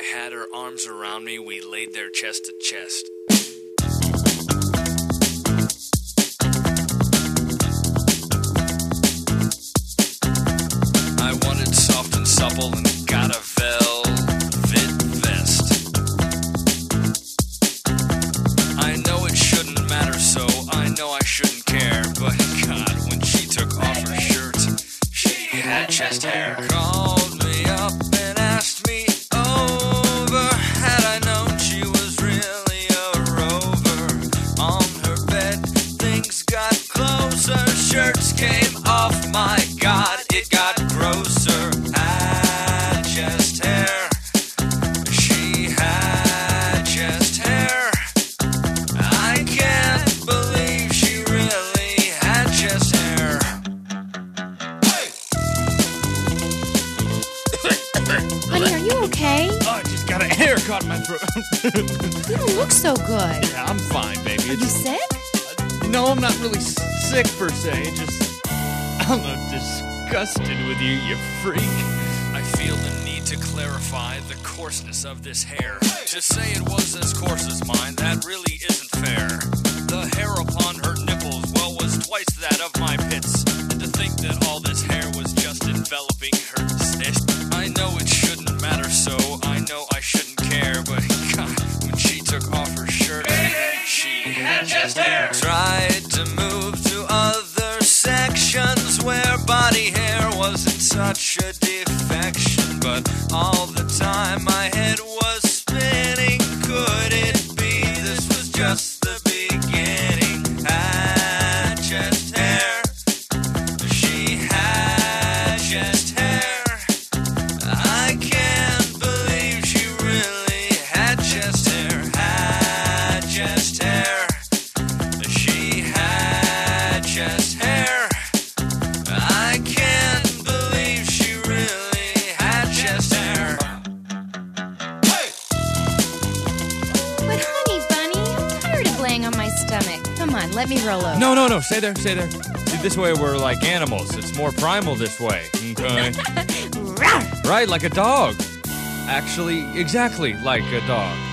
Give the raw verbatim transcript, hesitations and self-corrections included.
had her arms around me, we laid there chest to chest. I wanted soft and supple and got a velvet vest. I know it shouldn't matter, so I know I shouldn't care. But God, when she took off her shirt, she had chest hair. Called me up and asked me over. Had I known she was really a rover. On her bed, things got closer. Shirts came off, my God, it got grosser. Had chest hair. She had chest hair. I can't believe she really had chest hair. Honey, are you okay? Oh, I just got a hair caught in my throat. You don't look so good. Yeah, I'm fine, baby. Are you sick? No, I'm not really sick per se. Just, I'm not disgusted with you, you freak. I feel the need to clarify the coarseness of this hair. To say it was as coarse as mine, that really isn't fair. The hair upon her nipples, well, was twice that of my pits. And to think that all this hair was just enveloping her snitch. I know it shouldn't matter, so I know I shouldn't care. But God, when she took off her shirt, she had chest hair. Tried to move to other sections where body hair wasn't such a defection. But all the time my head was spinning. Could it be this was just the beginning? Had chest hair. She had chest hair. I can't believe she really had chest hair. Had chest hair. She had chest hair. I can't believe she really had chest hair. But honey bunny, I'm tired of laying on my stomach. Come on, let me roll over. No, no, no. Stay there, stay there. See, this way we're like animals. It's more primal this way. Okay? Rawr! Right, like a dog. Actually, exactly like a dog.